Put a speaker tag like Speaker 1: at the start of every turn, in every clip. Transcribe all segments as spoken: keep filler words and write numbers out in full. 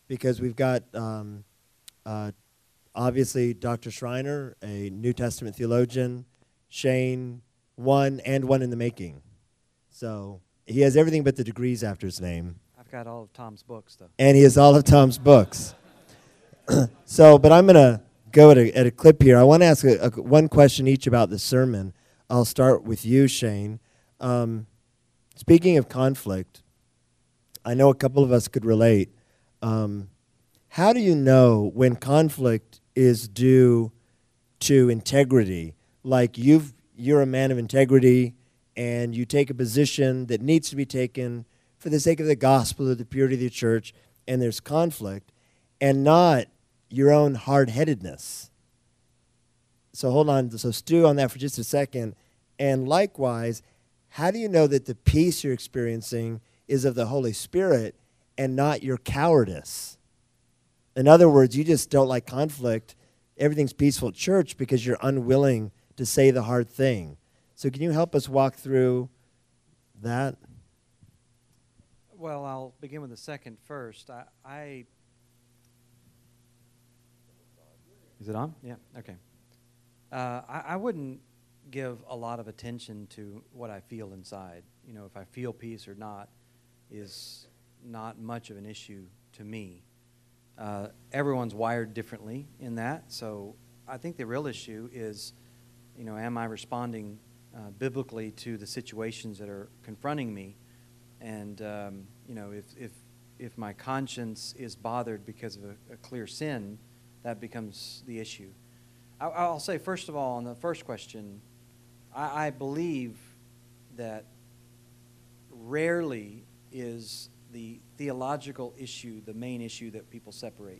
Speaker 1: because we've got um, uh, obviously Doctor Schreiner, a New Testament theologian, Shane, one and one in the making. So he has everything but the degrees after his name.
Speaker 2: I've got all of Tom's books, though.
Speaker 1: And he has all of Tom's books. So, but I'm going to go at a, at a clip here. I want to ask a, a, one question each about the sermon. I'll start with you, Shane. Um, speaking of conflict, I know a couple of us could relate. Um, how do you know when conflict is due to integrity? Like you've, you're a man of integrity, and you take a position that needs to be taken for the sake of the gospel or the purity of the church, and there's conflict, and not your own hard-headedness. So hold on, so stew on that for just a second. And likewise, how do you know that the peace you're experiencing is of the Holy Spirit and not your cowardice? In other words, you just don't like conflict. Everything's peaceful at church because you're unwilling to say the hard thing. So can you help us walk through that?
Speaker 2: Well, I'll begin with the second first. I, I Is it on? Yeah, okay. Uh, I, I wouldn't give a lot of attention to what I feel inside. You know, if I feel peace or not is not much of an issue to me. Uh, everyone's wired differently in that, so I think the real issue is, you know, am I responding uh, biblically to the situations that are confronting me? And, um, you know, if, if, if my conscience is bothered because of a, a clear sin, that becomes the issue. I, I'll say, first of all, on the first question, I, I believe that rarely is the theological issue the main issue that people separate.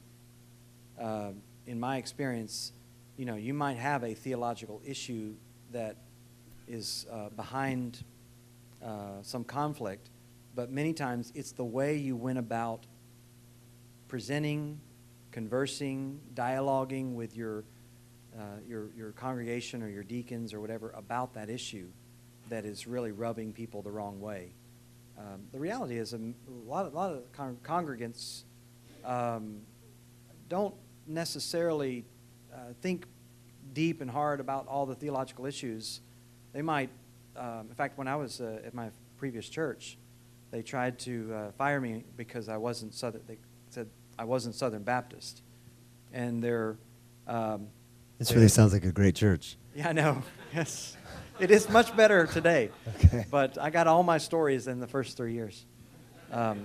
Speaker 2: Uh, in my experience, you know, you might have a theological issue that is uh, behind uh, some conflict, but many times it's the way you went about presenting, conversing, dialoguing with your, uh, your, your congregation or your deacons or whatever about that issue that is really rubbing people the wrong way. Um, the reality is a lot, a lot of con- congregants um, don't necessarily uh, think deep and hard about all the theological issues. They might, um, in fact, when I was uh, at my previous church, they tried to uh, fire me because I wasn't Southern. They said I wasn't Southern Baptist, and they're. Um,
Speaker 1: this really sounds like a great church.
Speaker 2: Yeah, I know. Yes, it is much better today.
Speaker 1: Okay.
Speaker 2: But I got all my stories in the first three years. Um,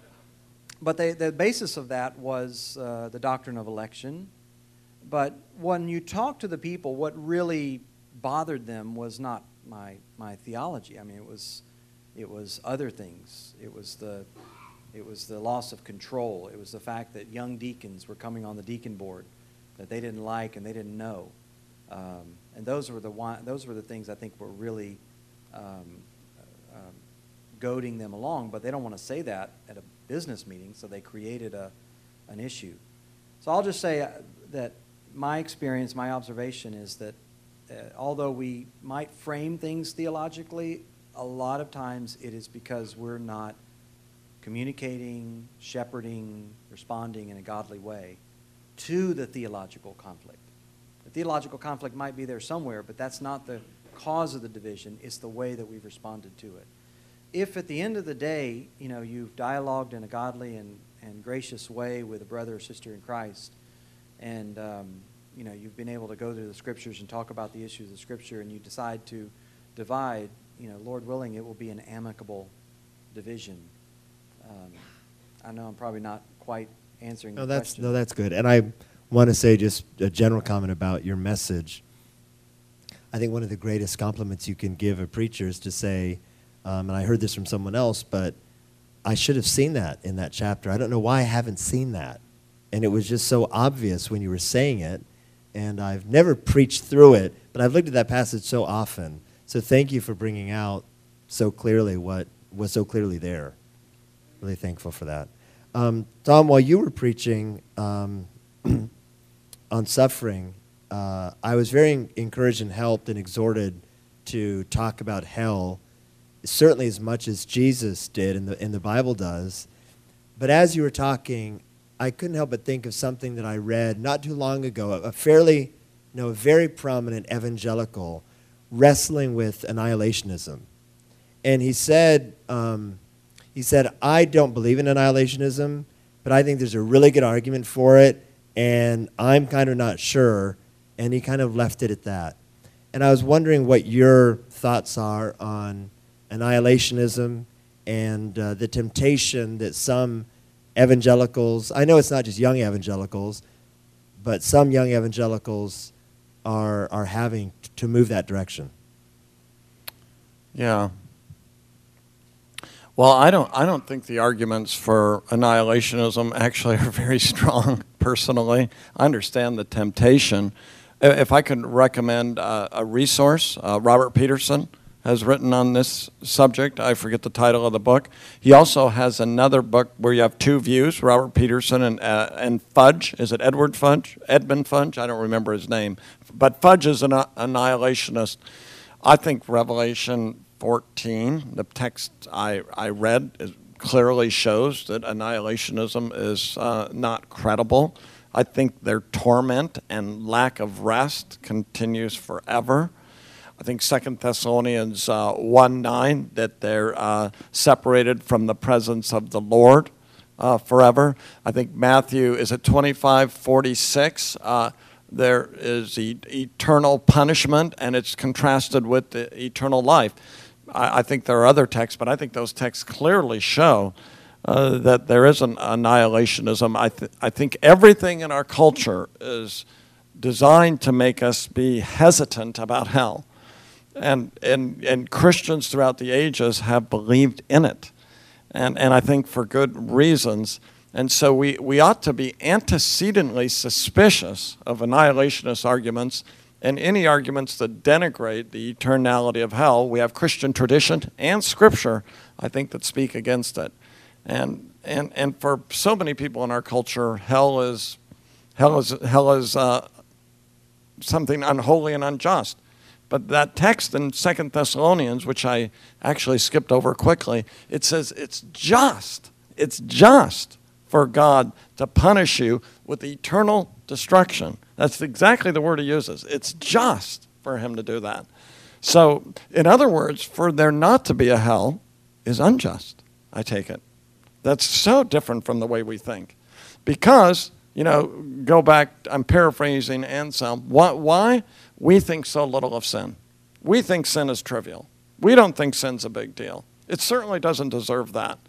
Speaker 2: but they, the basis of that was uh, the doctrine of election. But when you talk to the people, what really bothered them was not my my theology. I mean, it was it was other things. It was the it was the loss of control. It was the fact that young deacons were coming on the deacon board that they didn't like and they didn't know. Um, and those were the one, those were the things I think were really um, uh, um, goading them along. But they don't want to say that at a business meeting, so they created a an issue. So I'll just say that my experience, my observation is that uh, although we might frame things theologically, a lot of times it is because we're not communicating, shepherding, responding in a godly way to the theological conflict. The theological conflict might be there somewhere, but that's not the cause of the division. It's the way that we've responded to it. If at the end of the day, you know, you've dialogued in a godly and, and gracious way with a brother or sister in Christ, and um, you know, you've been able to go to the Scriptures and talk about the issues of Scripture, and you decide to divide, you know, Lord willing, it will be an amicable division. Um, I know I'm probably not quite answering
Speaker 1: No,
Speaker 2: the
Speaker 1: that's
Speaker 2: question.
Speaker 1: no, that's good. And I want to say just a general comment about your message. I think one of the greatest compliments you can give a preacher is to say, um, and I heard this from someone else, but I should have seen that in that chapter. I don't know why I haven't seen that. And it was just so obvious when you were saying it. And I've never preached through it, but I've looked at that passage so often. So thank you for bringing out so clearly what was so clearly there. Really thankful for that. Um, Tom, while you were preaching um, on suffering, uh, I was very encouraged and helped and exhorted to talk about hell, certainly as much as Jesus did and the, and the Bible does. But as you were talking, I couldn't help but think of something that I read not too long ago, a, a fairly, no, a very prominent evangelical wrestling with annihilationism. And he said, um, he said, I don't believe in annihilationism, but I think there's a really good argument for it, and I'm kind of not sure. And he kind of left it at that. And I was wondering what your thoughts are on annihilationism and uh, the temptation that some evangelicals, I know it's not just young evangelicals, but some young evangelicals are are having t- to move that direction.
Speaker 3: Yeah. Well, I don't I don't think the arguments for annihilationism actually are very strong, personally. I understand the temptation. If I could recommend uh, a resource, uh, Robert Peterson has written on this subject. I forget the title of the book. He also has another book where you have two views, Robert Peterson and uh, and Fudge. Is it Edward Fudge? Edmund Fudge? I don't remember his name. But Fudge is an annihilationist. I think Revelation fourteen, the text I, I read, is, clearly shows that annihilationism is uh, not credible. I think their torment and lack of rest continues forever. I think Second Thessalonians uh, one nine, that they're uh, separated from the presence of the Lord uh, forever. I think Matthew, is it twenty-five forty-six? Uh, there is e- eternal punishment, and it's contrasted with the eternal life. I, I think there are other texts, but I think those texts clearly show uh, that there is an annihilationism. I, th- I think everything in our culture is designed to make us be hesitant about hell. And, and and Christians throughout the ages have believed in it, and and I think for good reasons. And so we, we ought to be antecedently suspicious of annihilationist arguments and any arguments that denigrate the eternality of hell. We have Christian tradition and Scripture, I think, that speak against it. And and and for so many people in our culture, hell is hell is hell is uh, something unholy and unjust. But that text in Second Thessalonians, which I actually skipped over quickly, it says it's just, it's just for God to punish you with eternal destruction. That's exactly the word he uses. It's just for him to do that. So, in other words, for there not to be a hell is unjust, I take it. That's so different from the way we think. Because, you know, go back, I'm paraphrasing Anselm. Why? why? We think so little of sin. We think sin is trivial. We don't think sin's a big deal. It certainly doesn't deserve that.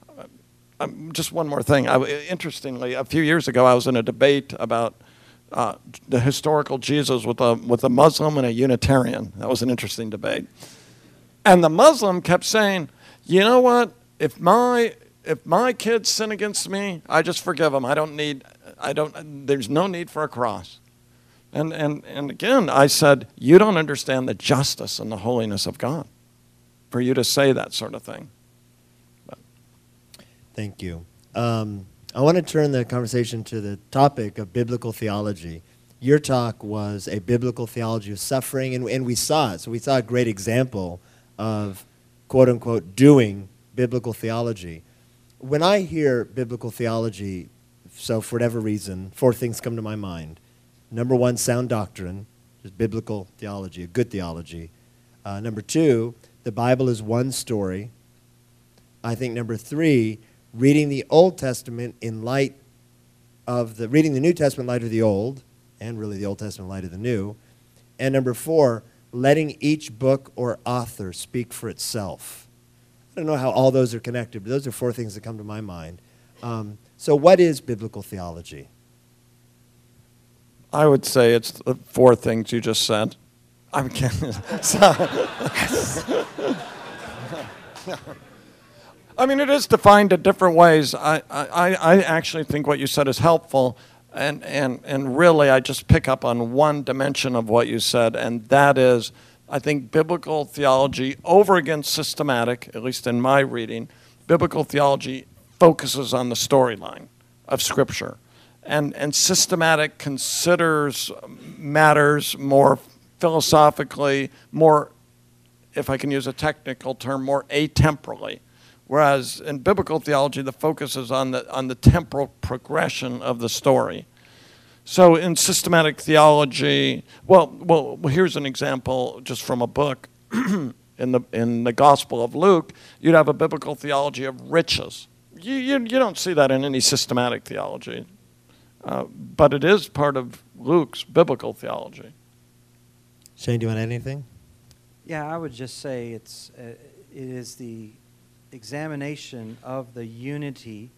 Speaker 3: Um, just one more thing. I, interestingly, a few years ago, I was in a debate about uh, the historical Jesus with a with a Muslim and a Unitarian. That was an interesting debate. And the Muslim kept saying, "You know what? If my if my kids sin against me, I just forgive them. I don't need. I don't. There's no need for a cross." And, and and again, I said, you don't understand the justice and the holiness of God for you to say that sort of thing. But.
Speaker 1: Thank you. Um, I want to turn the conversation to the topic of biblical theology. Your talk was a biblical theology of suffering, and, and we saw it. So we saw a great example of, quote unquote, doing biblical theology. When I hear biblical theology, so for whatever reason, four things come to my mind. Number one, sound doctrine, just biblical theology, a good theology. Uh, number two, the Bible is one story. I think number three, reading the Old Testament in light of the, reading the New Testament in light of the Old, and really the Old Testament in light of the New. And number four, letting each book or author speak for itself. I don't know how all those are connected, but those are four things that come to my mind. Um, so what is biblical theology?
Speaker 3: I would say it's the four things you just said. I'm kidding. I mean, it is defined in different ways. I, I, I actually think what you said is helpful, and, and, and really I just pick up on one dimension of what you said, and that is, I think biblical theology over against systematic, at least in my reading, biblical theology focuses on the storyline of Scripture. And, and systematic considers matters more philosophically, more, if I can use a technical term, more atemporally. Whereas in biblical theology, the focus is on the, on the temporal progression of the story. So in systematic theology, well, well, here's an example just from a book. in the in the Gospel of Luke, you'd have a biblical theology of riches. You, you, you don't see that in any systematic theology. Uh, but it is part of Luke's biblical theology.
Speaker 1: Shane, do you want anything?
Speaker 2: Yeah, I would just say it's uh, it is the examination of the unity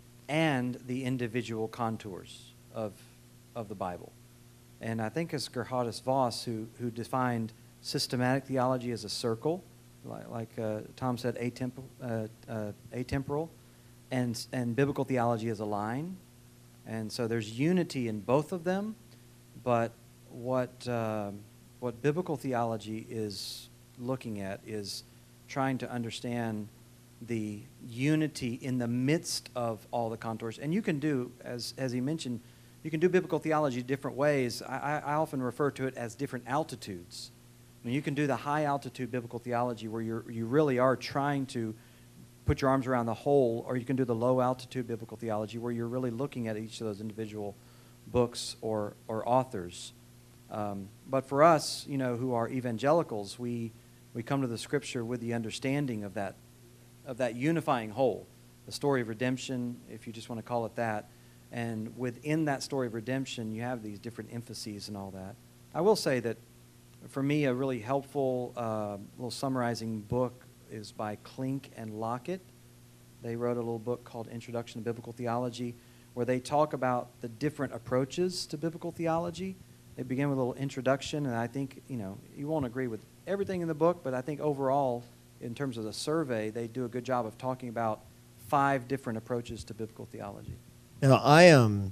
Speaker 2: and the individual contours of of the Bible. And I think it's Gerhardus Voss who who defined systematic theology as a circle, like, like uh, Tom said, atemporal, uh, uh, atemporal, and and biblical theology as a line. And so there's unity in both of them, but what uh, what biblical theology is looking at is trying to understand the unity in the midst of all the contours. And you can do, as as he mentioned, you can do biblical theology different ways. I, I often refer to it as different altitudes. I mean, you can do the high altitude biblical theology where you you really are trying to put your arms around the whole, or you can do the low altitude biblical theology where you're really looking at each of those individual books or or authors. Um, but for us, you know, who are evangelicals, we we come to the Scripture with the understanding of that of that unifying whole, the story of redemption, if you just want to call it that. And within that story of redemption, you have these different emphases and all that. I will say that for me, a really helpful uh, little summarizing book is by Klink and Lockett. They wrote a little book called Introduction to Biblical Theology, where they talk about the different approaches to biblical theology. They begin with a little introduction, and I think, you know, you won't agree with everything in the book, but I think overall, in terms of the survey, they do a good job of talking about five different approaches to biblical theology.
Speaker 1: Now, I um,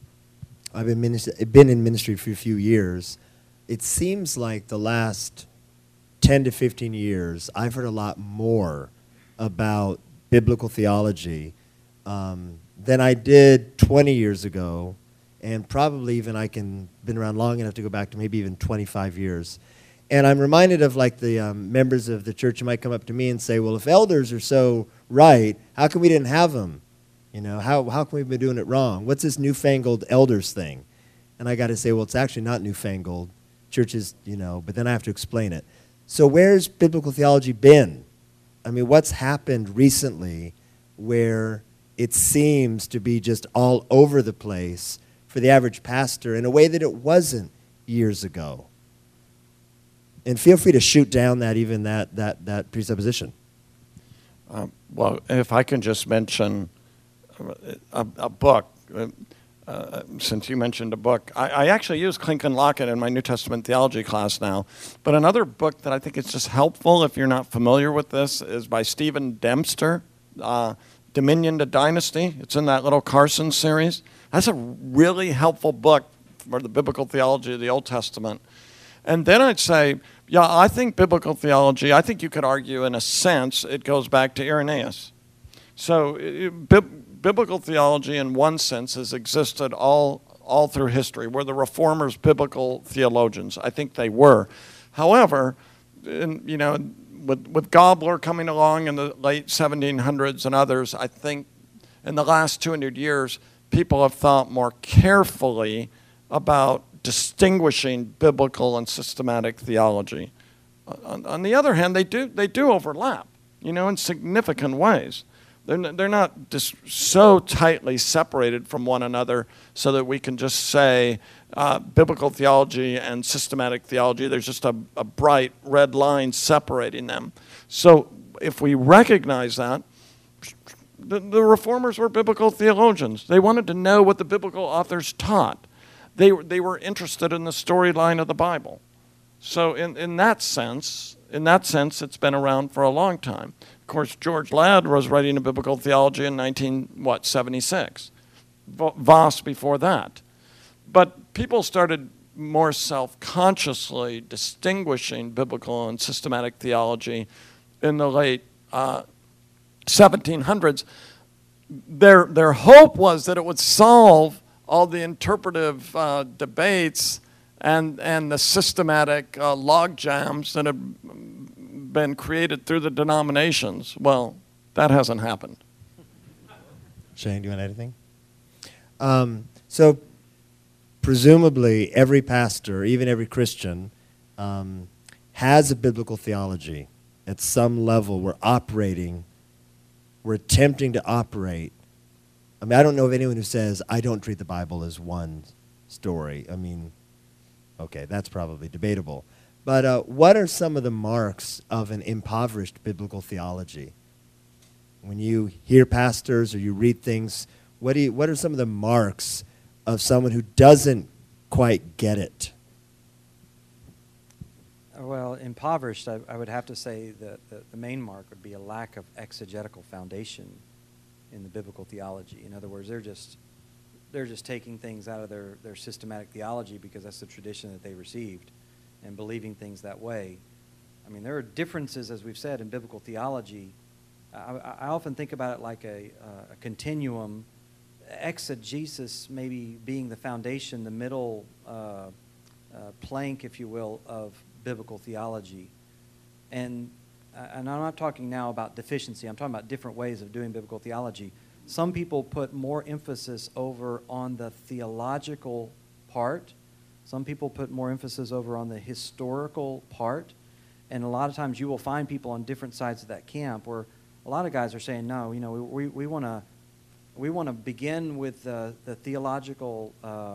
Speaker 1: I've been ministry, been in ministry for a few years. It seems like the last ten to fifteen years, I've heard a lot more about biblical theology um, than I did twenty years ago, and probably even I can been around long enough to go back to maybe even twenty-five years. And I'm reminded of like the um, members of the church who might come up to me and say, well, if elders are so right, how come we didn't have them? You know, how, how come we've been doing it wrong? What's this newfangled elders thing? And I got to say, well, it's actually not newfangled. Churches, you know, but then I have to explain it. So where's biblical theology been? I mean, what's happened recently where it seems to be just all over the place for the average pastor in a way that it wasn't years ago? And feel free to shoot down that even that that that presupposition.
Speaker 3: Um, well, if I can just mention a, a book, uh, uh, since you mentioned a book, I, I actually use Klink and Lockett in my New Testament theology class now. But another book that I think is just helpful if you're not familiar with this is by Stephen Dempster, uh, Dominion to Dynasty. It's in that little Carson series. That's a really helpful book for the biblical theology of the Old Testament. And then I'd say, yeah, I think biblical theology, I think you could argue in a sense it goes back to Irenaeus. So it, bi- biblical theology in one sense has existed all all through history. Were the Reformers biblical theologians? I think they were. However, in, you know, with, with Gabler coming along in the late seventeen hundreds and others, I think in the last two hundred years, people have thought more carefully about distinguishing biblical and systematic theology. On, on the other hand, they do they do overlap, you know, in significant ways. They're n- they're not just so tightly separated from one another so that we can just say uh, biblical theology and systematic theology. There's just a, a bright red line separating them. So if we recognize that, the, the Reformers were biblical theologians. They wanted to know what the biblical authors taught. They, they were interested in the storyline of the Bible. So in, in that sense, in that sense, it's been around for a long time. Of course, George Ladd was writing a biblical theology in nineteen what seventy-six. Voss before that. But people started more self-consciously distinguishing biblical and systematic theology in the late uh, seventeen hundreds. Their their hope was that it would solve all the interpretive uh, debates and and the systematic uh, log jams that have been created through the denominations. Well, That hasn't happened.
Speaker 1: Shane, do you want anything? Um, so presumably every pastor, even every Christian, um, has a biblical theology. At some level, we're operating, we're attempting to operate. I mean, I don't know of anyone who says, I don't treat the Bible as one story. I mean, okay, that's probably debatable. But uh, what are some of the marks of an impoverished biblical theology? When you hear pastors or you read things, what do you, what are some of the marks of someone who doesn't quite get it?
Speaker 2: Well, impoverished, I, I would have to say that the, the main mark would be a lack of exegetical foundation in the biblical theology. In other words, they're just they're just taking things out of their, their systematic theology because that's the tradition that they received and believing things that way. I mean, there are differences, as we've said, in biblical theology. I, I often think about it like a, uh, a continuum, exegesis maybe being the foundation, the middle uh, uh, plank, if you will, of biblical theology. And, uh, and I'm not talking now about deficiency. I'm talking about different ways of doing biblical theology. Some people put more emphasis over on the theological part. Some people put more emphasis over on the historical part. And a lot of times you will find people on different sides of that camp where a lot of guys are saying, no, you know, we, we want to we want to begin with the, the theological uh,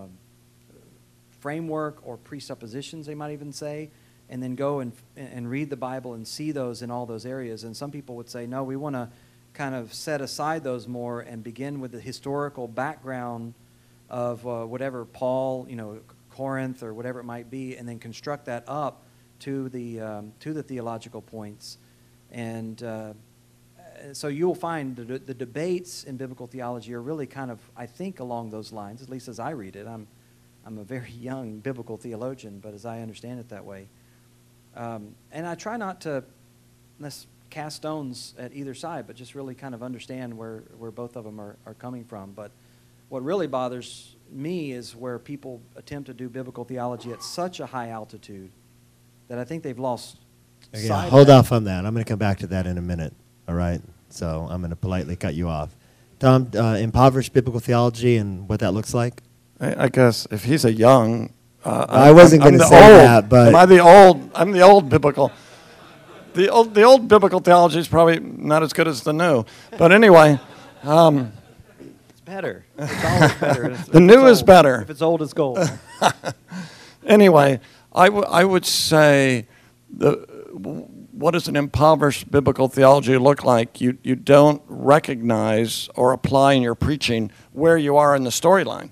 Speaker 2: framework or presuppositions, they might even say, and then go and and read the Bible and see those in all those areas. And some people would say, no, we want to kind of set aside those more and begin with the historical background of uh, whatever Paul, you know, Corinth or whatever it might be, and then construct that up to the um, to the theological points. And uh, so you'll find the, the debates in biblical theology are really kind of, I think, along those lines, at least as I read it. I'm I'm a very young biblical theologian, but as I understand it that way. Um, and I try not to let's cast stones at either side, but just really kind of understand where, where both of them are, are coming from. But what really bothers me is where people attempt to do biblical theology at such a high altitude that I think they've lost
Speaker 1: Okay,
Speaker 2: sight
Speaker 1: hold
Speaker 2: of
Speaker 1: off on that. I'm going to come back to that in a minute, all right? So I'm going to politely cut you off. Tom, uh, impoverished biblical theology and what that looks like?
Speaker 3: I, I guess if he's a young... Uh,
Speaker 1: I wasn't
Speaker 3: I'm
Speaker 1: going to
Speaker 3: the
Speaker 1: say
Speaker 3: old.
Speaker 1: that, but...
Speaker 3: Am I the old? I'm the old biblical... The old, the old biblical theology is probably not as good as the new. But anyway... Um,
Speaker 2: It's better. It's always better. If
Speaker 3: the
Speaker 2: it's
Speaker 3: new is
Speaker 2: old.
Speaker 3: better.
Speaker 2: If it's old, it's gold.
Speaker 3: Anyway, I, w- I would say, the, what does an impoverished biblical theology look like? You, you don't recognize or apply in your preaching where you are in the storyline.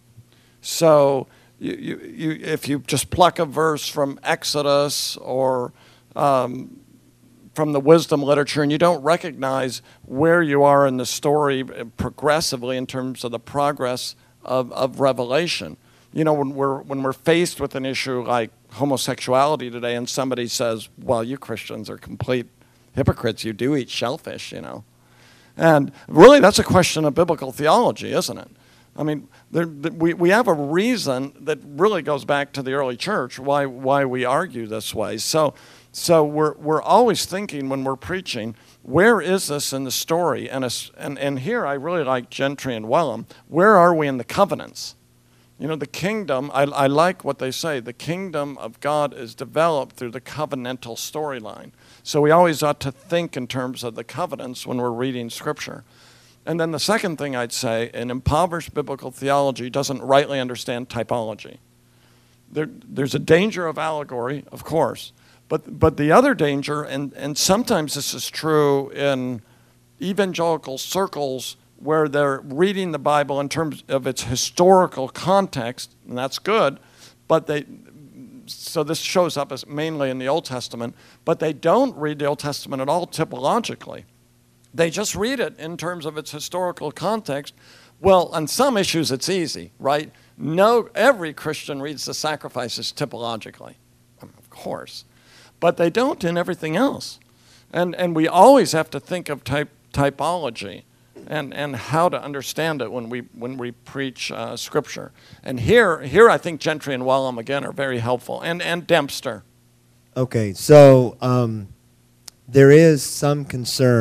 Speaker 3: So you, you, you, if you just pluck a verse from Exodus or um, from the wisdom literature and you don't recognize where you are in the story progressively in terms of the progress of, of Revelation. You know, when we're when we're faced with an issue like homosexuality today, and somebody says, "Well, you Christians are complete hypocrites. You do eat shellfish," you know, and really, that's a question of biblical theology, isn't it? I mean, there, we we have a reason that really goes back to the early church why why we argue this way. So, so we're we're always thinking when we're preaching, where is this in the story? And a, and and here, I really like Gentry and Wellum. Where are we in the covenants? You know, the kingdom, I, I like what they say, the kingdom of God is developed through the covenantal storyline. So we always ought to think in terms of the covenants when we're reading Scripture. And then the second thing I'd say, an impoverished biblical theology doesn't rightly understand typology. There, there's a danger of allegory, of course, but but the other danger, and, and sometimes this is true in evangelical circles where they're reading the Bible in terms of its historical context, and that's good, but they, so this shows up as mainly in the Old Testament, but they don't read the Old Testament at all typologically. They just read it in terms of its historical context. Well, on some issues it's easy, right? No, every Christian reads the sacrifices typologically, of course, but they don't in everything else. And and we always have to think of type, typology. And, and how to understand it when we when we preach uh, Scripture. And here here I think Gentry and Wellum again are very helpful, and and Dempster.
Speaker 1: Okay, so um, there is some concern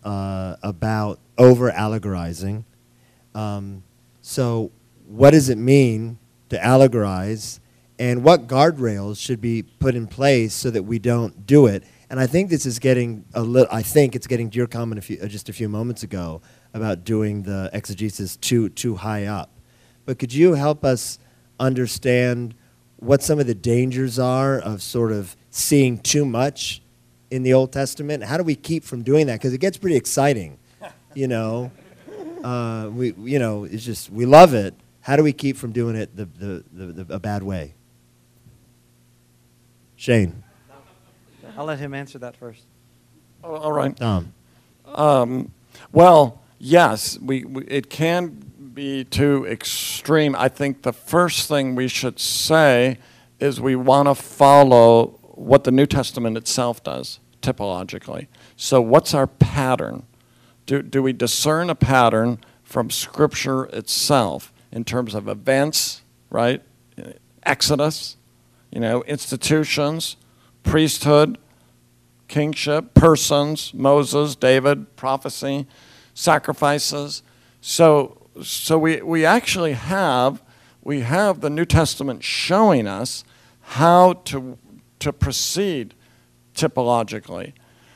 Speaker 1: uh, about over allegorizing. Um, so, what does it mean to allegorize, and what guardrails should be put in place so that we don't do it? And I think this is getting a little. I think it's getting to your comment a few, uh, just a few moments ago about doing the exegesis too too high up. But could you help us understand what some of the dangers are of sort of seeing too much in the Old Testament? How do we keep from doing that? Because it gets pretty exciting, you know. Uh, we, you know, it's just we love it. How do we keep from doing it the the, the, the a bad way? Shane.
Speaker 2: I'll let him answer that first.
Speaker 3: Oh, all right.
Speaker 1: Tom.
Speaker 3: Um, well, yes, we, we it can be too extreme. I think the first thing we should say is we want to follow what the New Testament itself does typologically. So what's our pattern? Do, do we discern a pattern from Scripture itself in terms of events, right? Exodus, you know, institutions, priesthood, kingship, persons, Moses, David, prophecy, sacrifices. So so we, we actually have we have the New Testament showing us how to to proceed typologically.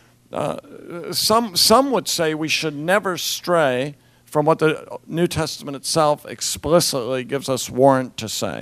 Speaker 3: Uh, some some would say we should never stray from what the New Testament itself explicitly gives us warrant to say.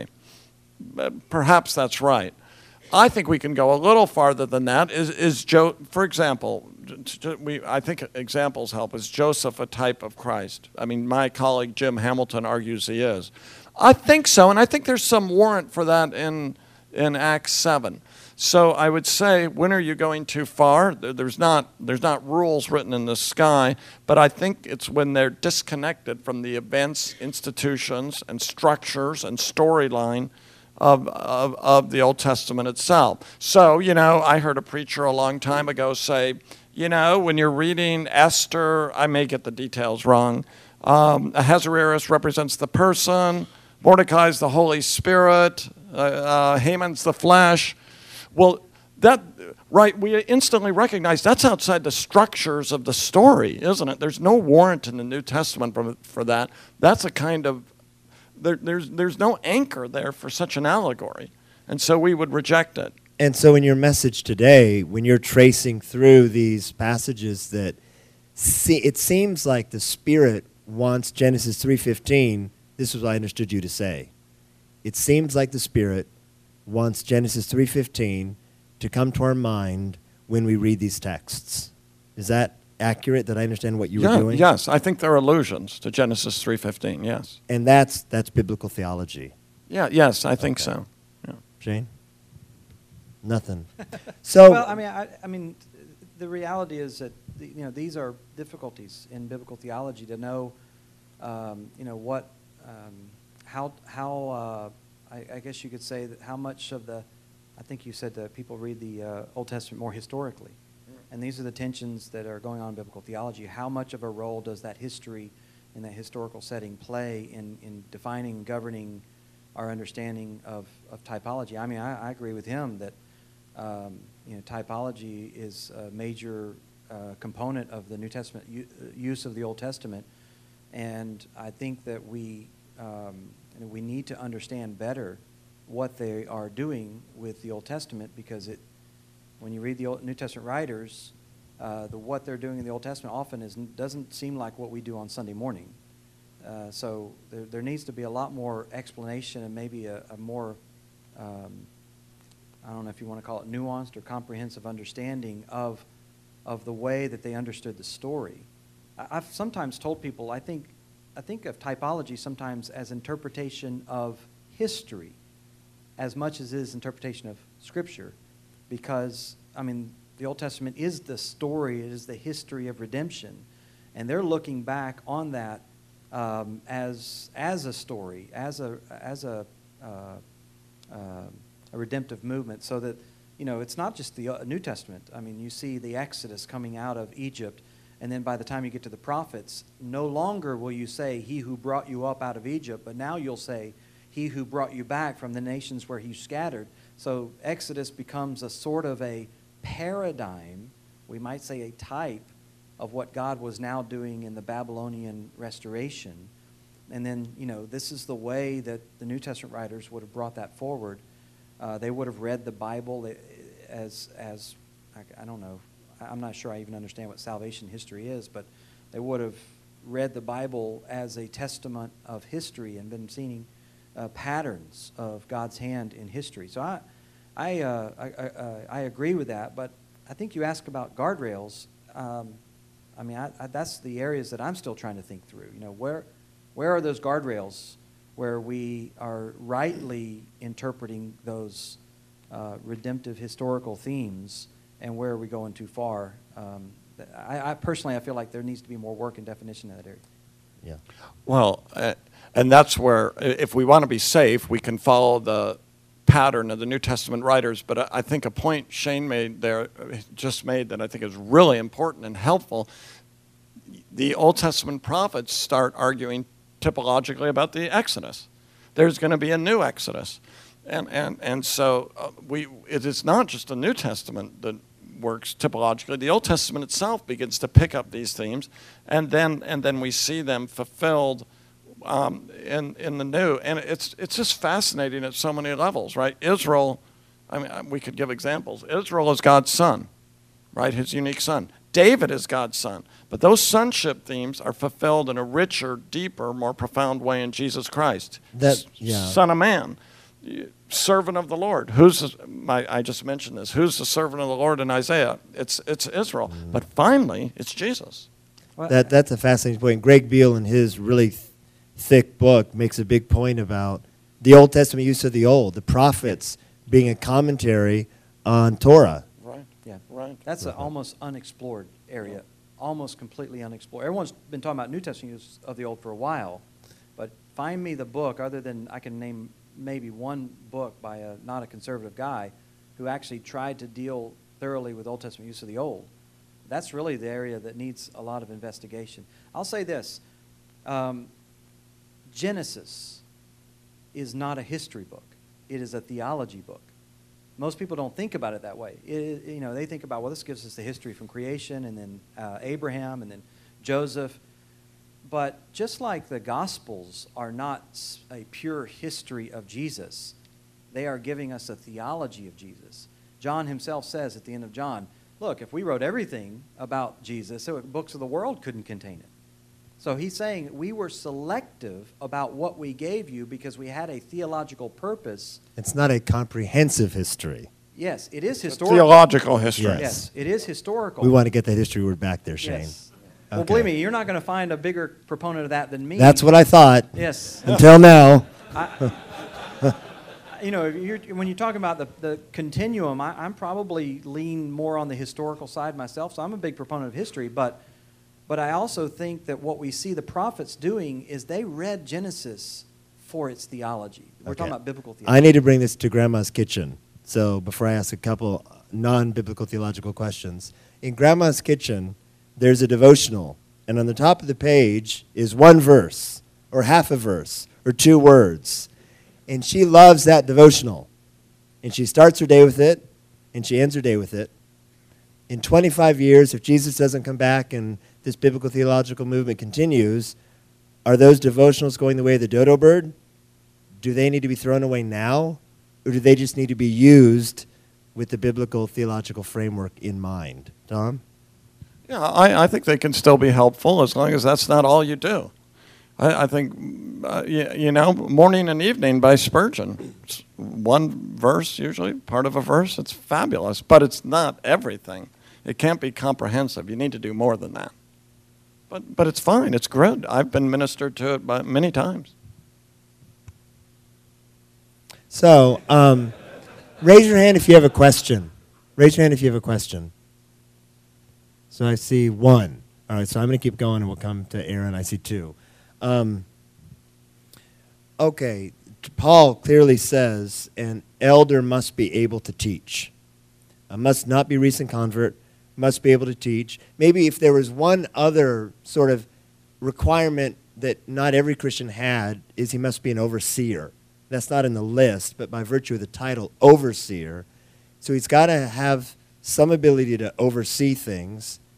Speaker 3: Perhaps that's right. I think we can go a little farther than that. Is, is Jo- for example, we, I think examples help. Is Joseph a type of Christ? I mean, my colleague Jim Hamilton argues he is. I think so, and I think there's some warrant for that in in Acts seven. So I would say, when are you going too far? There's not there's not rules written in the sky, but I think it's when they're disconnected from the events, institutions, and structures and storyline Of, of, of the Old Testament itself. So, you know, I heard a preacher a long time ago say, you know, when you're reading Esther, I may get the details wrong, um, Ahasuerus represents the person, Mordecai's the Holy Spirit, uh, uh, Haman's the flesh. Well, that, right, we instantly recognize that's outside the structures of the story, isn't it? There's no warrant in the New Testament for, for that. That's a kind of There, there's there's no anchor there for such an allegory, and so we would reject it.
Speaker 1: And so in your message today, when you're tracing through these passages that see, it seems like the Spirit wants Genesis three fifteen, this is what I understood you to say. It seems like the Spirit wants Genesis three fifteen to come to our mind when we read these texts. Is that accurate, that I understand what you
Speaker 3: yeah,
Speaker 1: were doing?
Speaker 3: Yes, I think there are allusions to Genesis three fifteen, yes.
Speaker 1: And that's that's biblical theology.
Speaker 3: Yeah, yes, I think
Speaker 1: Okay.
Speaker 3: so. Yeah.
Speaker 1: Shane? Nothing. So
Speaker 2: Well, I mean, I, I mean, the reality is that the, you know these are difficulties in biblical theology to know, um, you know, what, um, how, how. Uh, I, I guess you could say that how much of the, I think you said that people read the uh, Old Testament more historically, and these are the tensions that are going on in biblical theology. How much of a role does that history in that historical setting play in, in defining, governing our understanding of, of typology? I mean, I, I agree with him that um, you know typology is a major uh, component of the New Testament u- use of the Old Testament, and I think that we um, you know, we need to understand better what they are doing with the Old Testament, because it, when you read the Old, New Testament writers, uh, the what they're doing in the Old Testament often is doesn't seem like what we do on Sunday morning. Uh, so there, there needs to be a lot more explanation and maybe a, a more, um, I don't know if you want to call it nuanced or comprehensive understanding of of the way that they understood the story. I, I've sometimes told people I think I think of typology sometimes as interpretation of history as much as it is interpretation of Scripture, because, I mean, the Old Testament is the story, it is the history of redemption, and they're looking back on that um, as as a story, as a as a uh, uh, a redemptive movement, so that, you know, it's not just the New Testament. I mean, you see the Exodus coming out of Egypt, and then by the time you get to the prophets, no longer will you say, "He who brought you up out of Egypt," but now you'll say, "He who brought you back from the nations where you scattered." So Exodus becomes a sort of a paradigm, we might say a type, of what God was now doing in the Babylonian restoration. And then, you know, this is the way that the New Testament writers would have brought that forward. Uh, they would have read the Bible as, as I, I don't know, I'm not sure I even understand what salvation history is, but they would have read the Bible as a testament of history and been seeing uh, patterns of God's hand in history. So I, I, uh, I, I, I agree with that, but I think you ask about guardrails. Um, I mean, I, I, that's the areas that I'm still trying to think through. You know, where, where are those guardrails where we are rightly interpreting those uh, redemptive historical themes, and where are we going too far? Um, I, I personally, I feel like there needs to be more work and definition in that area.
Speaker 1: Yeah.
Speaker 3: Well, uh, and that's where, if we want to be safe, we can follow the pattern of the New Testament writers. But I, I think a point Shane made there, just made, that I think is really important and helpful. The Old Testament prophets start arguing typologically about the Exodus. There's going to be a new Exodus. And, and, and so uh, we, it is not just the New Testament that works typologically. The Old Testament itself begins to pick up these themes, and then and then we see them fulfilled um, in in the New. And it's it's just fascinating at so many levels, right? Israel, I mean, we could give examples. Israel is God's son, right? His unique son. David is God's son. But those sonship themes are fulfilled in a richer, deeper, more profound way in Jesus Christ.
Speaker 1: That, yeah.
Speaker 3: Son of man. Servant of the Lord. Who's the, my, I just mentioned this. Who's the servant of the Lord in Isaiah? It's it's Israel. Mm. But finally, it's Jesus.
Speaker 1: That that's a fascinating point. Greg Beale, in his really th- thick book, makes a big point about the Old Testament use of the Old, the prophets being a commentary on Torah.
Speaker 3: Right.
Speaker 2: Yeah.
Speaker 3: Right.
Speaker 2: That's
Speaker 1: right.
Speaker 2: an almost unexplored area, almost completely unexplored. Everyone's been talking about New Testament use of the Old for a while, but find me the book, other than I can name maybe one book by a not a conservative guy who actually tried to deal thoroughly with Old Testament use of the Old. That's really the area that needs a lot of investigation. I'll say this. Um, Genesis is not a history book. It is a theology book. Most people don't think about it that way. It, you know, they think about, well, this gives us the history from creation, and then uh, Abraham, and then Joseph. But just like the Gospels are not a pure history of Jesus, they are giving us a theology of Jesus. John himself says at the end of John, look, if we wrote everything about Jesus, so books of the world couldn't contain it. So he's saying we were selective about what we gave you because we had a theological purpose.
Speaker 1: It's not a comprehensive history.
Speaker 2: Yes, it is historical.
Speaker 3: Theological history.
Speaker 1: Yes.
Speaker 2: Yes, it is historical.
Speaker 1: We want to get that history word back there, Shane.
Speaker 2: Yes. Well,
Speaker 1: Okay.
Speaker 2: believe me, you're not going to find a bigger proponent of that than me.
Speaker 1: That's what I thought.
Speaker 2: Yes.
Speaker 1: Until now.
Speaker 2: I, you know, you're, when you're talking about the, the continuum, I, I'm probably lean more on the historical side myself, so I'm a big proponent of history, but but I also think that what we see the prophets doing is they read Genesis for its theology. We're
Speaker 1: Okay.
Speaker 2: talking about biblical theology.
Speaker 1: I need to bring this to Grandma's kitchen. So before I ask a couple non-biblical theological questions. In Grandma's kitchen, there's a devotional, and on the top of the page is one verse, or half a verse, or two words. And she loves that devotional. And she starts her day with it, and she ends her day with it. In twenty-five years, if Jesus doesn't come back and this biblical theological movement continues, are those devotionals going the way of the dodo bird? Do they need to be thrown away now? Or do they just need to be used with the biblical theological framework in mind? Tom?
Speaker 3: Yeah, I, I think they can still be helpful as long as that's not all you do. I, I think, uh, you, you know, Morning and Evening by Spurgeon. It's one verse, usually, part of a verse. It's fabulous, but it's not everything. It can't be comprehensive. You need to do more than that. But but it's fine. It's good. I've been ministered to it by many times.
Speaker 1: So, um, raise your hand if you have a question. Raise your hand if you have a question. So I see one. All right, so I'm going to keep going, and we'll come to Aaron. I see two. Um, okay, Paul clearly says an elder must be able to teach. Uh, must not be recent convert, must be able to teach. Maybe if there was one other sort of requirement that not every Christian had, is he must be an overseer. That's not in the list, but by virtue of the title, overseer. So he's got to have some ability to oversee things.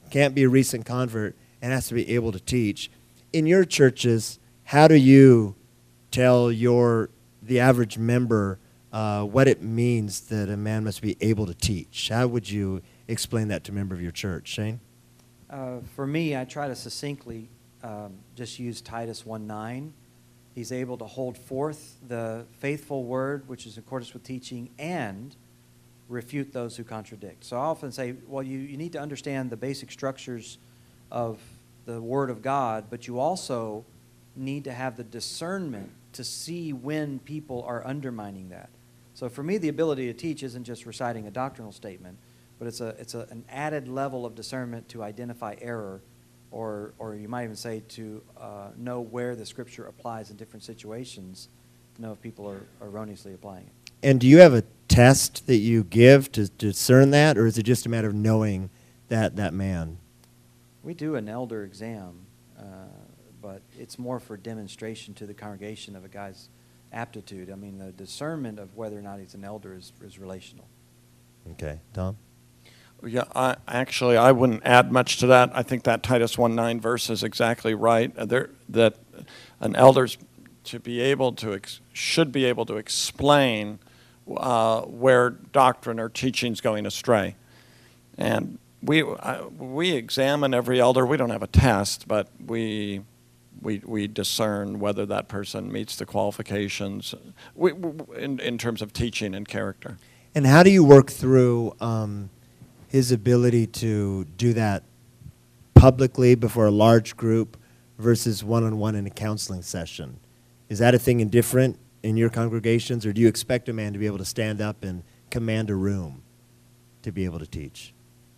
Speaker 1: can't be a recent convert, and has to be able to teach. In your churches, how do you tell your the average member uh, what it means that a man must be able to teach? How would you explain that to a member of your church, Shane?
Speaker 2: Uh, for me, I try to succinctly um, just use Titus one nine. He's able to hold forth the faithful word, which is in accordance with teaching, and refute those who contradict. So I often say, well, you, you need to understand the basic structures of the Word of God, but you also need to have the discernment to see when people are undermining that. So for me, the ability to teach isn't just reciting a doctrinal statement, but it's a it's a, an added level of discernment to identify error, or or you might even say to uh, know where the Scripture applies in different situations, to know if people are erroneously applying it.
Speaker 1: And do you have a test that you give to discern that, or is it just a matter of knowing that that man?
Speaker 2: We do an elder exam, uh, but it's more for demonstration to the congregation of a guy's aptitude. I mean, the discernment of whether or not he's an elder is, is relational.
Speaker 1: Okay, Tom?
Speaker 3: Yeah, I, actually, I wouldn't add much to that. I think that Titus one nine verse is exactly right. Uh, there, that an elder's to be able to ex- should be able to explain uh, where doctrine or teaching is going astray, and we uh, we examine every elder. We don't have a test, but we we we discern whether that person meets the qualifications we, we, in in terms of teaching and character.
Speaker 1: And how do you work through um, his ability to do that publicly before a large group versus one-on-one in a counseling session? Is that a thing indifferent in your congregations, or do you expect a man to be able to stand up and command a room to be able to teach?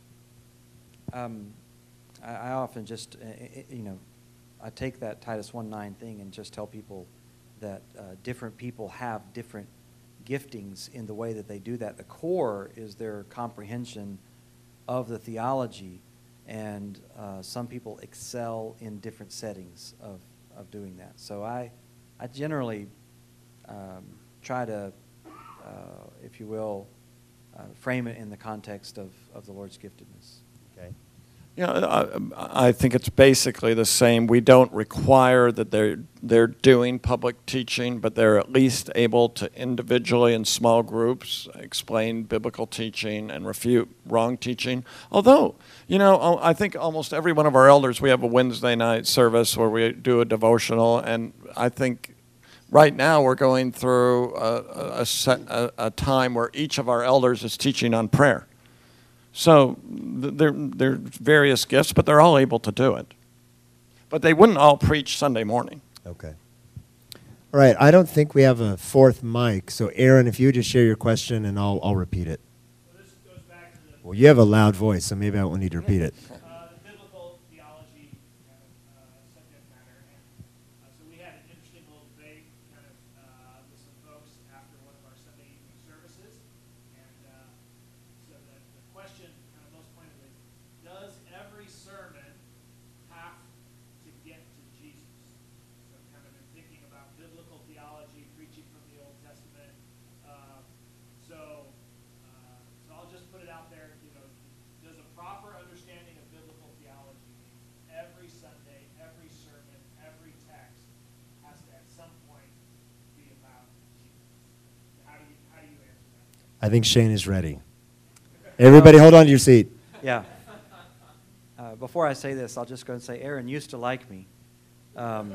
Speaker 2: Um, I, I often just, uh, you know, I take that Titus one nine thing and just tell people that uh, different people have different giftings in the way that they do that. The core is their comprehension of the theology, and uh, some people excel in different settings of, of doing that. So I, I generally um, try to, uh, if you will, uh, frame it in the context of, of the Lord's giftedness.
Speaker 1: Okay.
Speaker 3: Yeah, I, I think it's basically the same. We don't require that they're they're doing public teaching, but they're at least able to individually in small groups explain biblical teaching and refute wrong teaching. Although, you know, I think almost every one of our elders, we have a Wednesday night service where we do a devotional, and I think right now we're going through a, a, set, a, a time where each of our elders is teaching on prayer. So there there are various gifts, but they're all able to do it. But they wouldn't all preach Sunday morning.
Speaker 1: Okay. All right. I don't think we have a fourth mic, so Aaron, if you would just share your question, and I'll I'll repeat it.
Speaker 4: Well, this goes back to the,
Speaker 1: Well, you have a loud voice, so maybe I won't need to repeat it.
Speaker 4: uh, the biblical theology kind of uh, subject matter. And uh, so we had an interesting little debate kind of uh, with some folks after one of our Sunday evening services. And uh, so the, the question, kind of most pointedly, does every sermon have to get to Jesus? So I've kind of been thinking about biblical theology, preaching from the Old Testament. Uh, so, uh, so I'll just put it out there. You know, does a proper understanding of biblical theology mean every Sunday, every sermon, every text has to at some point be about Jesus? How do you how do you answer that?
Speaker 1: I think Shane is ready. Everybody hold on to your seat.
Speaker 2: Yeah. Uh, before I say this, I'll just go and say, Aaron used to like me. Um,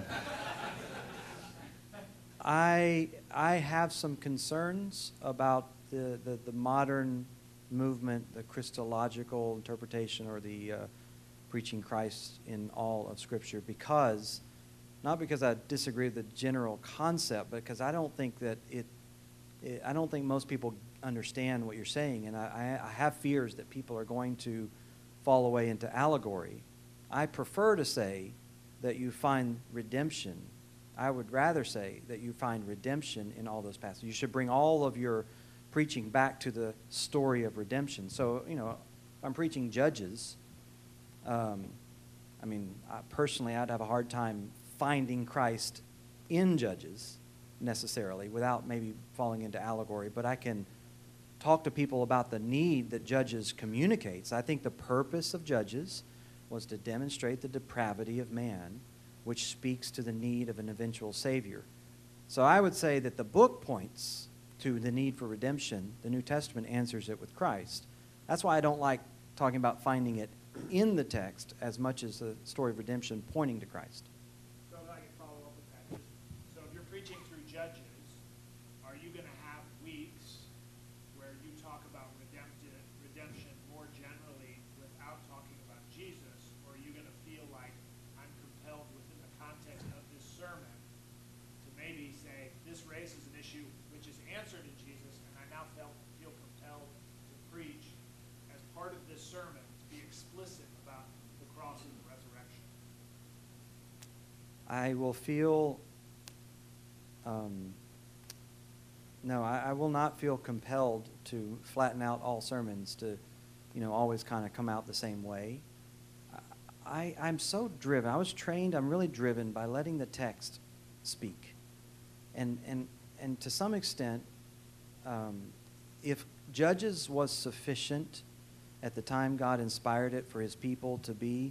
Speaker 2: I I have some concerns about the, the, the modern movement, the Christological interpretation, or the uh, preaching Christ in all of Scripture, because, not because I disagree with the general concept, but because I don't think that it, it I don't think most people understand what you're saying, and I, I have fears that people are going to fall away into allegory. I prefer to say that you find redemption. I would rather say that you find redemption in all those passages. You should bring all of your preaching back to the story of redemption. So, you know, if I'm preaching Judges, um, I mean, I, personally, I'd have a hard time finding Christ in Judges necessarily without maybe falling into allegory, but I can talk to people about the need that Judges communicates. I think the purpose of Judges was to demonstrate the depravity of man, which speaks to the need of an eventual Savior. So I would say that the book points to the need for redemption. The New Testament answers it with Christ. That's why I don't like talking about finding it in the text as much as the story of redemption pointing to Christ.
Speaker 4: So if I can follow up with that. So if you're preaching through Judges, are you going to have weeks where you talk about redemptive, redemption more generally without talking about Jesus? Or are you going to feel like I'm compelled within the context of this sermon to maybe say this raises an issue which is answered in Jesus, and I now feel, feel compelled to preach as part of this sermon to be explicit about the cross and the resurrection?
Speaker 2: I will feel, um, no, I, I will not feel compelled to flatten out all sermons to, you know, always kind of come out the same way. I, I'm so driven. I was trained, I'm really driven by letting the text speak. And, and, and to some extent, um, if Judges was sufficient at the time God inspired it for his people to be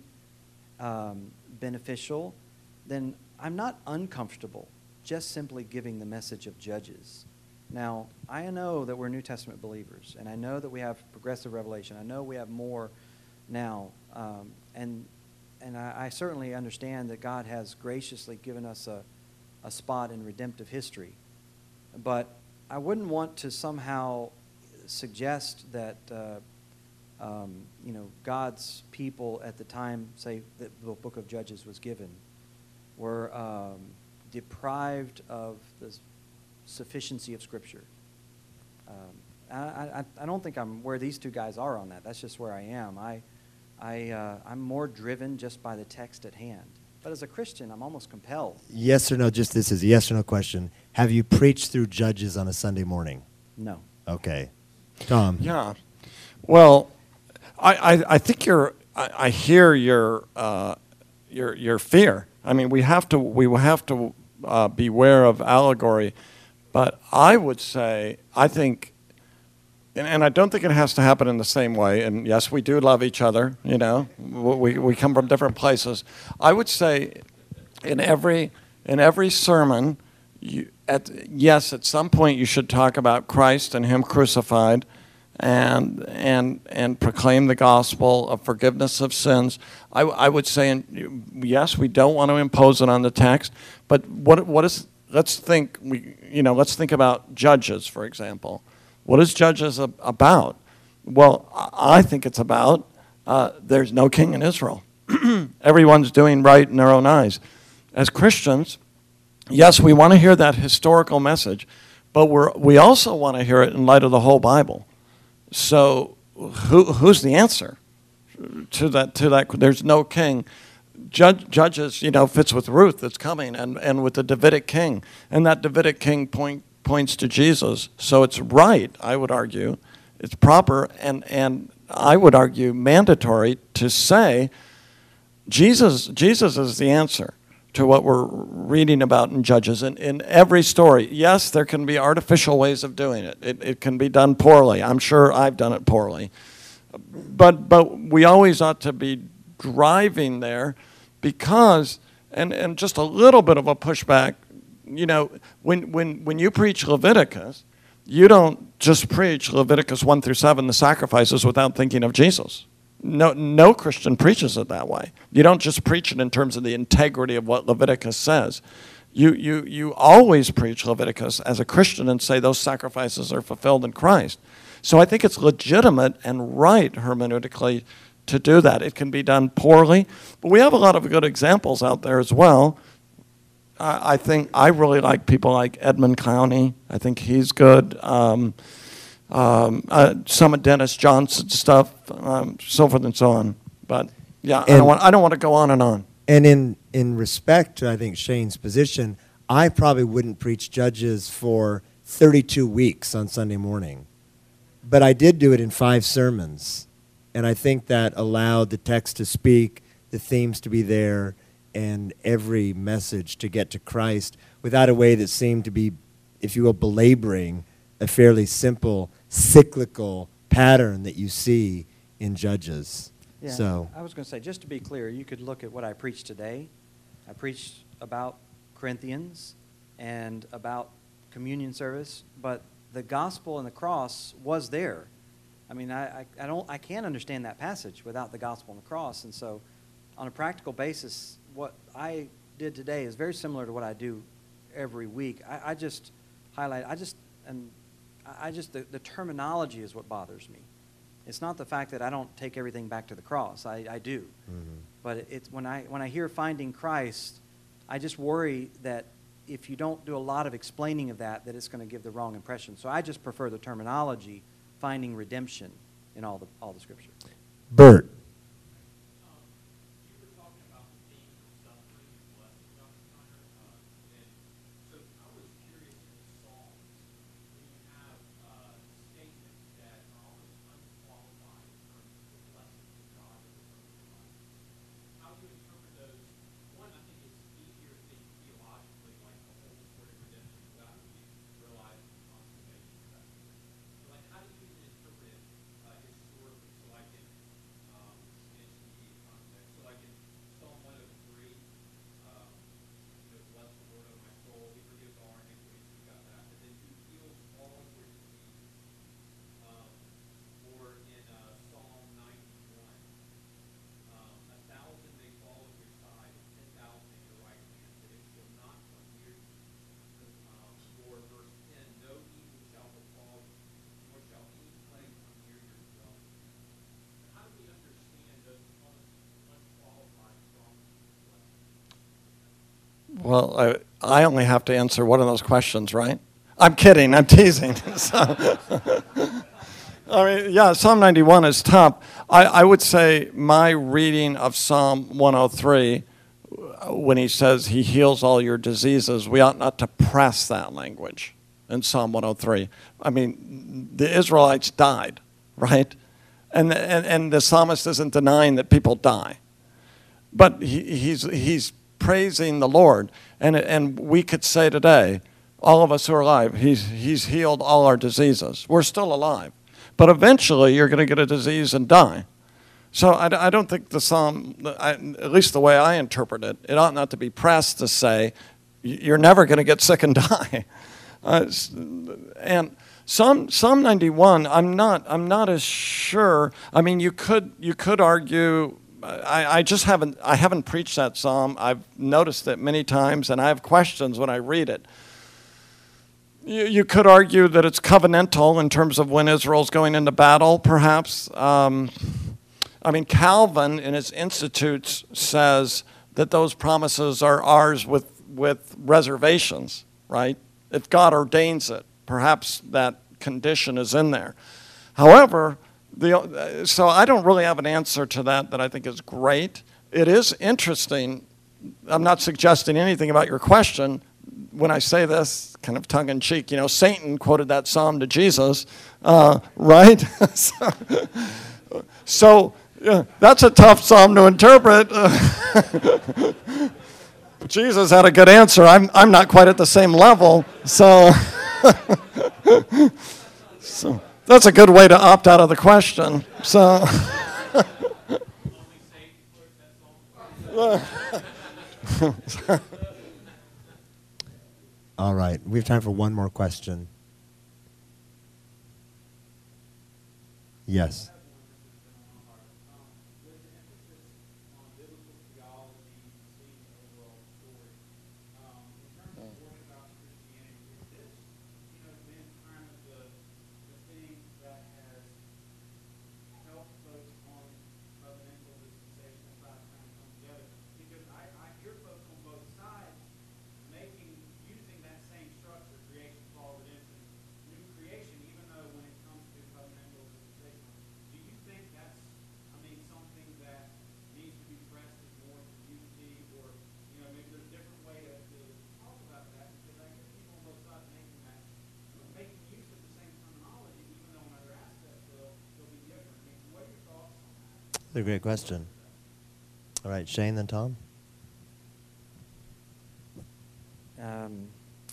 Speaker 2: um, beneficial, then I'm not uncomfortable just simply giving the message of Judges. Now, I know that we're New Testament believers, and I know that we have progressive revelation. I know we have more now, um, and and I, I certainly understand that God has graciously given us a, a spot in redemptive history. But I wouldn't want to somehow suggest that uh, um, you know, God's people at the time, say that the book of Judges was given, were um, deprived of the sufficiency of Scripture. Um, I, I, I don't think I'm where these two guys are on that. That's just where I am. I, I, uh, I'm more driven just by the text at hand. But as a Christian, I'm almost compelled.
Speaker 1: Yes or no, just this is a yes or no question. Have you preached through Judges on a Sunday morning?
Speaker 2: No.
Speaker 1: Okay. Tom?
Speaker 3: Yeah. Well, I, I, I think you're, I, I hear your, uh, your, your fear. I mean, we have to, we will have to uh, beware of allegory. But I would say, I think, and, and I don't think it has to happen in the same way. And yes, we do love each other, you know. We, we come from different places. I would say in every, in every sermon, you, at, yes, at some point you should talk about Christ and Him crucified, and and and proclaim the gospel of forgiveness of sins. I, I would say, in, yes, we don't want to impose it on the text, but what what is? Let's think. We you know, let's think about Judges, for example. What is Judges about? Well, I think it's about uh, there's no king in Israel. Everyone's doing right in their own eyes. As Christians, yes, we want to hear that historical message, but we're we also want to hear it in light of the whole Bible. So, who who's the answer to that? To that, there's no king. Judge, Judges, you know, fits with Ruth that's coming, and, and with the Davidic king, and that Davidic king point, points to Jesus. So it's right, I would argue, it's proper, and and I would argue mandatory to say Jesus Jesus is the answer to what we're reading about in Judges. In, in every story, yes, there can be artificial ways of doing it. It, it can be done poorly. I'm sure I've done it poorly. But but we always ought to be driving there because, and, and just a little bit of a pushback, you know, when, when, when you preach Leviticus, you don't just preach Leviticus one through seven, the sacrifices, without thinking of Jesus. No, no Christian preaches it that way. You don't just preach it in terms of the integrity of what Leviticus says. You, you, you always preach Leviticus as a Christian and say those sacrifices are fulfilled in Christ. So I think it's legitimate and right hermeneutically to do that. It can be done poorly, but we have a lot of good examples out there as well. I, I think I really like people like Edmund Clowney. I think he's good. Um, Um, uh, some of Dennis Johnson's stuff, um, so forth and so on. But yeah, I don't want I don't want to go on and on.
Speaker 1: And in in respect to, I think, Shane's position, I probably wouldn't preach Judges for thirty-two weeks on Sunday morning, but I did do it in five sermons, and I think that allowed the text to speak, the themes to be there, and every message to get to Christ without a way that seemed to be, if you will, belaboring a fairly simple cyclical pattern that you see in Judges.
Speaker 2: Yeah,
Speaker 1: So
Speaker 2: I was going to say, just to be clear, you could look at what I preached today. I preached about Corinthians and about communion service, but the gospel and the cross was there. I mean, I, I, I don't, I can't understand that passage without the gospel and the cross. And so, on a practical basis, what I did today is very similar to what I do every week. I, I just highlight, I just, and I just, the, the terminology is what bothers me. It's not the fact that I don't take everything back to the cross. I, I do. Mm-hmm. But it, it's when I when I hear finding Christ, I just worry that if you don't do a lot of explaining of that, that it's going to give the wrong impression. So I just prefer the terminology, finding redemption in all the all the scripture.
Speaker 1: Bert.
Speaker 3: Well, I, I only have to answer one of those questions, right? I'm kidding. I'm teasing. So, I mean, yeah, Psalm ninety-one is tough. I, I would say my reading of Psalm one oh three, when he says he heals all your diseases, we ought not to press that language in Psalm one oh three. I mean, the Israelites died, right? And, and, and the psalmist isn't denying that people die. But he, he's he's praising the Lord. And, and we could say today, all of us who are alive, he's, he's healed all our diseases. We're still alive. But eventually, you're going to get a disease and die. So I, I don't think the psalm, I, at least the way I interpret it, it ought not to be pressed to say, you're never going to get sick and die. Uh, and Psalm, Psalm ninety-one, I'm not, I'm not as sure. I mean, you could, you could argue. I, I just haven't, I haven't preached that psalm. I've noticed it many times, and I have questions when I read it. You, you could argue that it's covenantal in terms of when Israel's going into battle, perhaps. Um, I mean, Calvin in his Institutes says that those promises are ours with, with reservations, right? If God ordains it, perhaps that condition is in there. However, the, so I don't really have an answer to that that I think is great. It is interesting. I'm not suggesting anything about your question when I say this, kind of tongue-in-cheek. You know, Satan quoted that psalm to Jesus, uh, right? so, so yeah, that's a tough psalm to interpret. Jesus had a good answer. I'm I'm not quite at the same level, so so that's a good way to opt out of the question. So.
Speaker 1: All right, we have time for one more question. Yes. That's a great question. All right, Shane, then Tom.
Speaker 2: Um,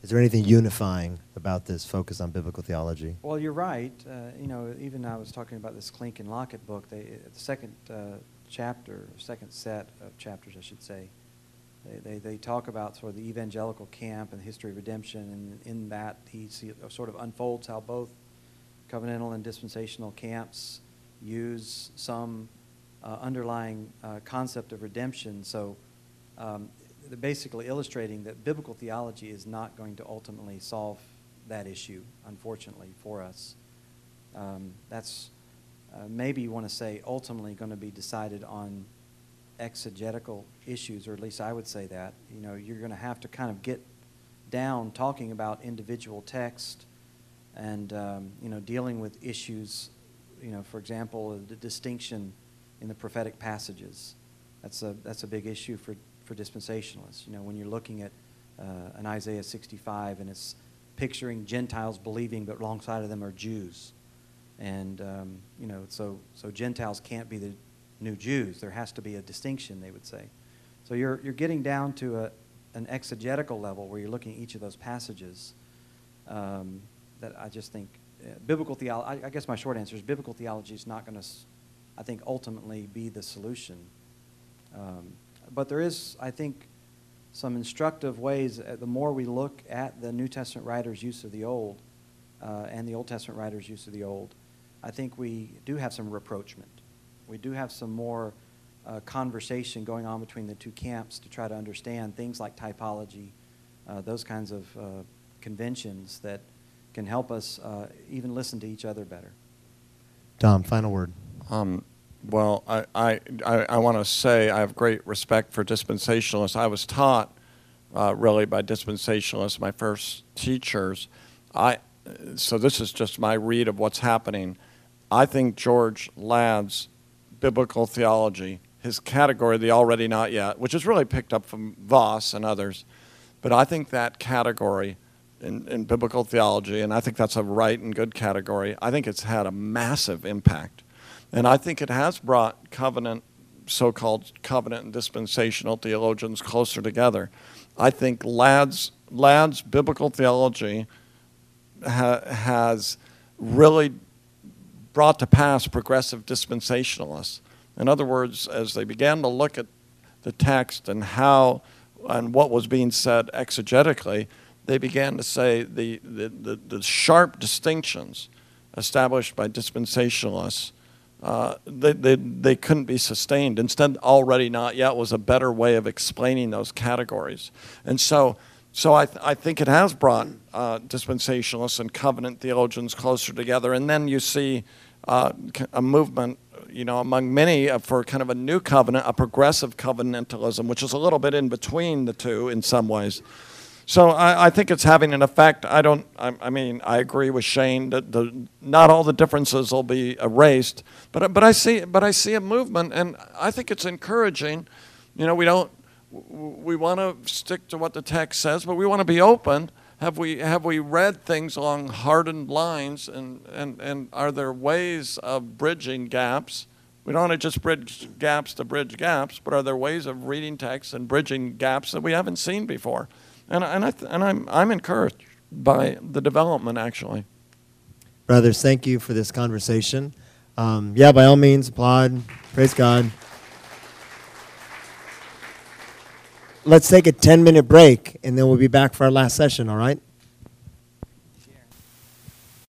Speaker 1: Is there anything unifying about this focus on biblical theology?
Speaker 2: Well, you're right. Uh, you know, even I was talking about this Klink and Lockett book. They, the second uh, chapter, second set of chapters, I should say, they, they, they talk about sort of the evangelical camp and the history of redemption, and in that he see, sort of unfolds how both covenantal and dispensational camps use some uh, underlying uh, concept of redemption. So um, they're basically illustrating that biblical theology is not going to ultimately solve that issue, unfortunately, for us. Um, that's uh, maybe you want to say ultimately going to be decided on exegetical issues, or at least I would say that. You know, you're going to have to kind of get down talking about individual text and, um, you know, dealing with issues, you know, for example, the distinction in the prophetic passages. That's a, that's a big issue for for dispensationalists. You know, when you're looking at uh, an Isaiah sixty-five and it's picturing Gentiles believing, but alongside of them are Jews. And, um, you know, so so Gentiles can't be the new Jews. There has to be a distinction, they would say. So you're you're getting down to a, an exegetical level where you're looking at each of those passages um, that I just think uh, biblical theology, I, I guess my short answer is biblical theology is not going to, I think, ultimately be the solution. Um, But there is, I think, some instructive ways. Uh, the more we look at the New Testament writers' use of the Old uh, and the Old Testament writers' use of the Old, I think we do have some rapprochement. We do have some more uh, conversation going on between the two camps to try to understand things like typology, uh, those kinds of uh, conventions that can help us uh, even listen to each other better.
Speaker 1: Tom, final word.
Speaker 3: Um, Well, I, I, I, I want to say I have great respect for dispensationalists. I was taught uh, really by dispensationalists, my first teachers. I, so this is just my read of what's happening. I think George Ladd's biblical theology, his category, the already not yet, which is really picked up from Voss and others, but I think that category in, in biblical theology, and I think that's a right and good category, I think it's had a massive impact. And I think it has brought covenant, so-called covenant and dispensational theologians closer together. I think Ladd's, Ladd's biblical theology ha, has really brought to pass progressive dispensationalists. In other words, as they began to look at the text and how and what was being said exegetically, they began to say the, the, the, the sharp distinctions established by dispensationalists Uh, they, they, they couldn't be sustained. Instead, already not yet was a better way of explaining those categories. And so so I, th- I think it has brought uh, dispensationalists and covenant theologians closer together. And then you see uh, a movement, you know, among many uh, for kind of a new covenant, a progressive covenantalism, which is a little bit in between the two in some ways. So I, I think it's having an effect. I don't. I, I mean, I agree with Shane that the, not all the differences will be erased, but but I see but I see a movement, and I think it's encouraging. You know, we don't. We want to stick to what the text says, but we want to be open. Have we have we read things along hardened lines, and and and are there ways of bridging gaps? We don't want to just bridge gaps to bridge gaps, but are there ways of reading texts and bridging gaps that we haven't seen before? And and I th- and I'm I'm encouraged by the development, actually.
Speaker 1: Brothers, thank you for this conversation. Um, yeah, by all means, applaud. Praise God. Let's take a ten-minute break, and then we'll be back for our last session, all right?